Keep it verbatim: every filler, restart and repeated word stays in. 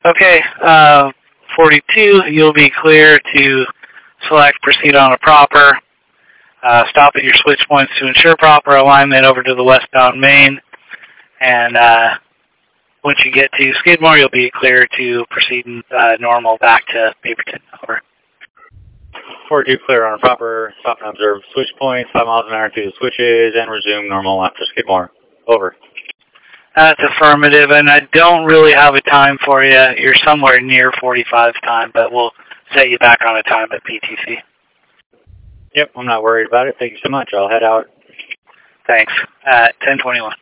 Okay, uh, forty-two, you'll be clear to select proceed on a proper. Uh, stop at your switch points to ensure proper alignment over to the westbound main. And uh, once you get to Skidmore, you'll be clear to proceed uh, normal back to Beaverton. Over. forty-two, clear on a proper. Stop and observe switch points, five miles an hour through the switches, and resume normal after Skidmore. Over. That's affirmative, and I don't really have a time for you. You're somewhere near forty-five time, but we'll set you back on a time at P T C. Yep, I'm not worried about it. Thank you so much. I'll head out. Thanks. At ten twenty-one.